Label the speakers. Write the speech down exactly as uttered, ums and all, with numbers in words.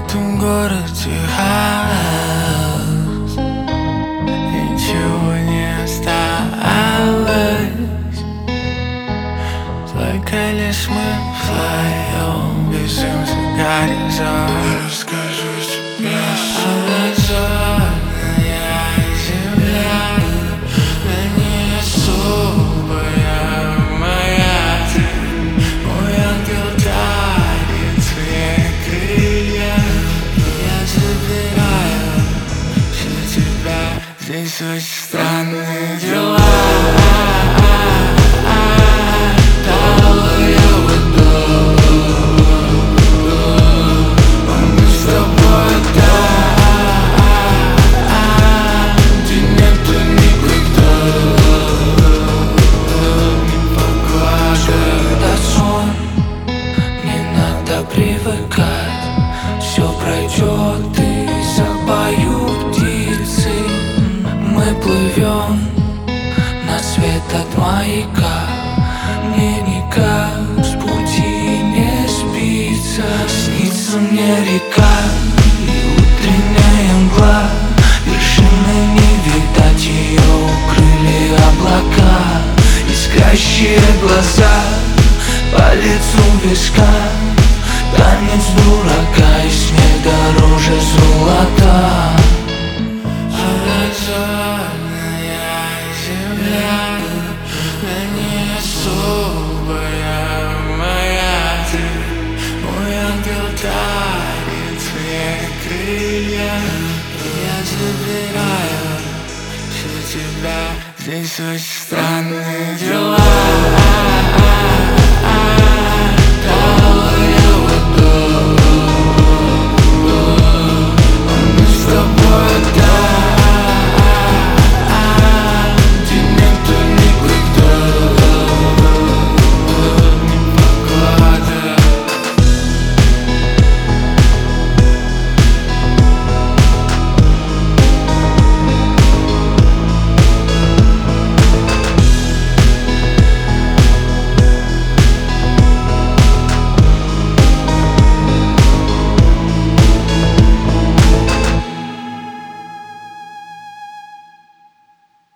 Speaker 1: этом городе хаос, ничего не осталось, только лишь мы вдвоем бежим за горизонт. Расскажу тебе обнаженная земля, на ней особая моя ты. Мой ангел дарит свои крылья, я забираю все тебя. Здесь очень странные дела. Привыкать, все пройдет и запоют птицы. Мы плывем на свет от маяка, мне никак с пути не сбиться. Снится мне река и утренняя мгла, вершины не видать, ее укрыли облака. Искрящие глаза по лицу виска, танец дурака, и смех дороже золота. Обнаженная земля, на ней особая моя ты. Мой ангел дарит свои крылья, я забираю все тебя. Здесь очень странные дела.